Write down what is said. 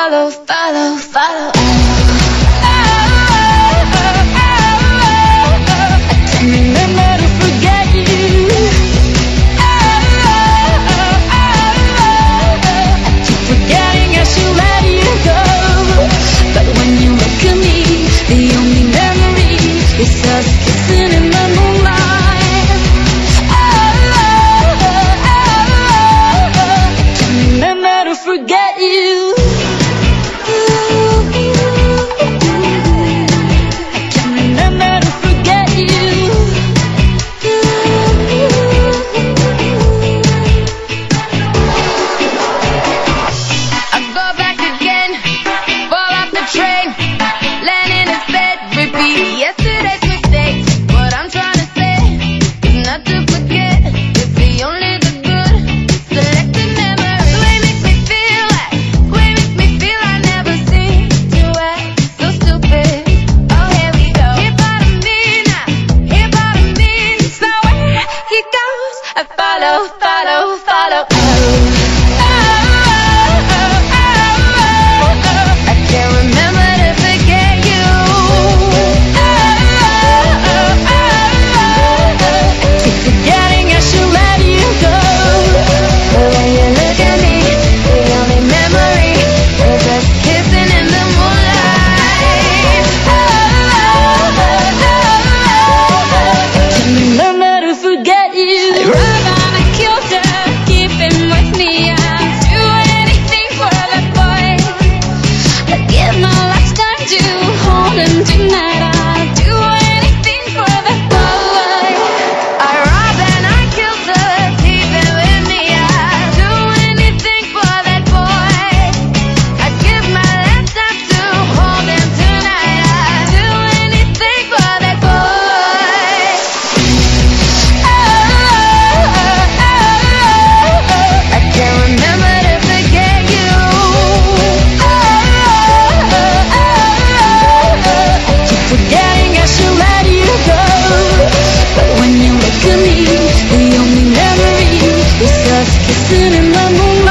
follow, follow, follow. I can't remember to forget you. I keep forgetting I should let you go. But when you look at me, the only memory is us kissing in the moonlight. I can't remember to forget you. Follow, follow, follow. I can't remember to forget you. I keep forgetting I should let you go. But when you look at me, the only memory is us kissing in the moonlight. I can't remember to forget you. Tonight I'll do anything for that boy. I robbed and I killed the thief and with me I'll do anything for that boy. I'd give my lifetime to hold him tonight. I'll do anything for that boy. I can't remember to forget you. Forgetting I should let you go. But when you look at me, the only memory is us kissing in the moonlight.